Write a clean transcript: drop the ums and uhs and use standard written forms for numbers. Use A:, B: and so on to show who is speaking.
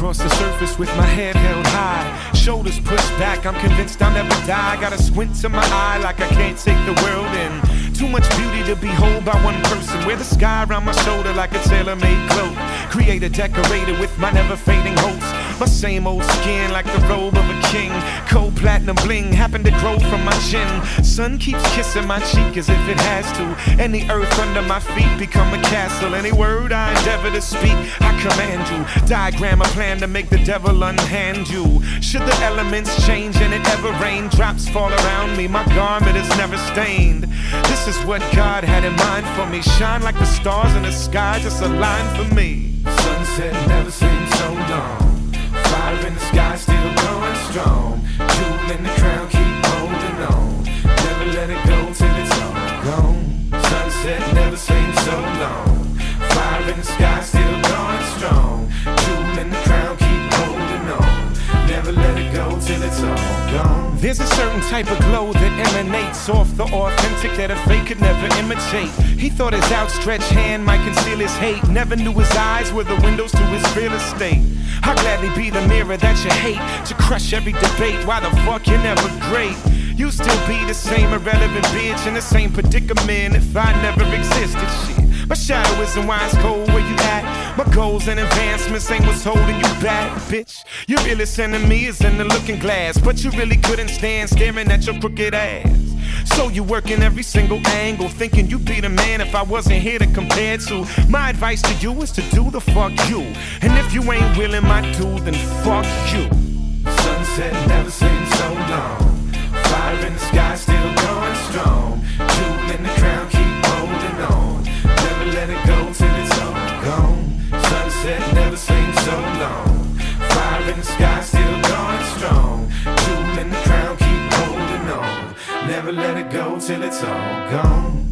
A: across the surface with my head held high, shoulders pushed back. I'm convinced I'll never die. Got a squint to my eye like I can't take the world in. Too much beauty to behold by one person. Wear the sky around my shoulder like a tailor-made cloak. Creator decorated with my never-fading hopes. My same old skin like the robe of a king. Cold platinum bling happened to grow from my chin. Sun keeps kissing my cheek as if it has to. And the earth under my feet become a castle. Any word I endeavor to speak, I command you. Diagram a plan to make the devil unhand you. Should the elements change and it ever rain, drops fall around me, my garment is never stained. This is what God had in mind for me. Shine like the stars in the sky, just a line for me.
B: Sunset never seemed so long. Fire in the sky, still going strong. Jewel in the crown, keep holding on. Never let it go till it's all gone. Sunset never seemed so long. Fire in the sky, still going strong. Jewel in the crown, keep holding on. Never let it go till it's all gone.
A: There's a certain type of glow that emanates off the authentic that a fake could never imitate. He thought his outstretched hand might conceal his hate. Never knew his eyes were the windows to his real estate. I'll gladly be the mirror that you hate, to crush every debate. Why the fuck you're never great? You still be the same irrelevant bitch in the same predicament if I never existed. Shit, my shadow isn't why it's cold where you at. My goals and advancements ain't what's holding you back, bitch. Your realest enemy is in the looking glass, but you really couldn't stand staring at your crooked ass. So you working every single angle, thinking you'd be the man if I wasn't here to compare to. My advice to you is to do the fuck you, and if you ain't willing my dude, then fuck you.
B: Sunset never seemed so long. Fire in the sky, still going strong. Jewel in the crown, keep holding on. Never let it go till it's all gone. Sunset never seemed so long. Fire in the sky, still going strong. Jewel in the crown, keep holding on. Never let it go till it's all gone.